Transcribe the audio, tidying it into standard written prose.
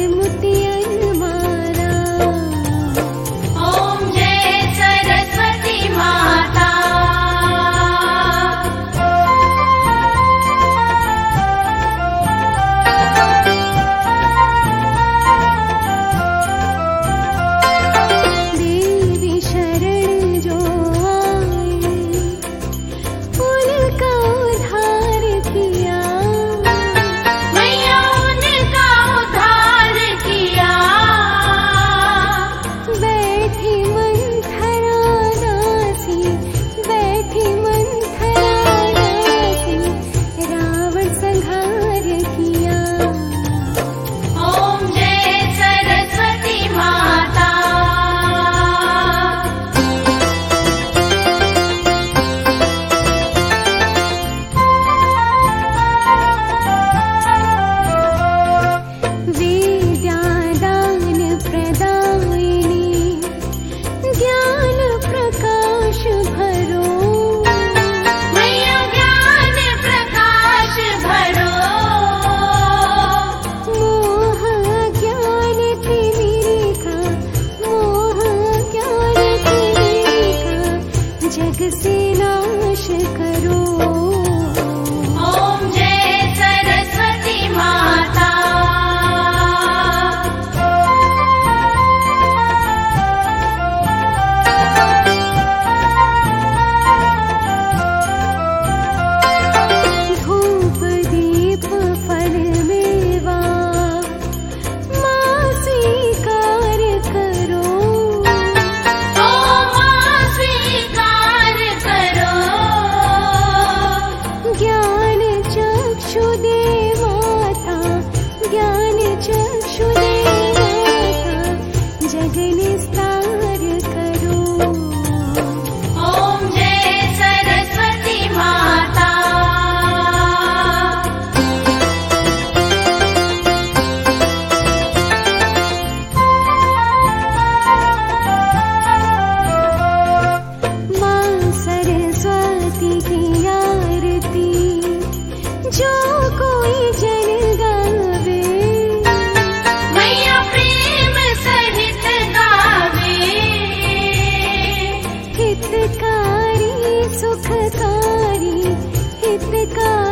मोतियन मारा। ओम जय सरस्वती माता। देवी शरण जो आए उनका उद्धार किया। मैया उनका उद्धार किया। बैठी मंथरा दासी, बैठी मंथरा दासी, रावण संहार किया। ओम जय सरस्वती माता। विद्यादान प्रदायिनी, ज्ञान प्रकाश भरो। मैया ज्ञान प्रकाश भरो। मोह ज्ञान तिमिरिका, मोह ज्ञान तिमिरिका, जग से नाश करो। ओम जय सरस्वती माता। धूप दीप फल मेवा, माँ स्वीकार करो। ओ माँ स्वीकार करो। ज्ञान चक्षु दे माता, ज्ञान चक्षु दे माता, जग निस्तार करो। ओम जय सरस्वती माता। माँ सरस्वती की आरती जो कोई जन गावे। मैया प्रेम सहित गावे। हितकारी सुखकारी, हितकारी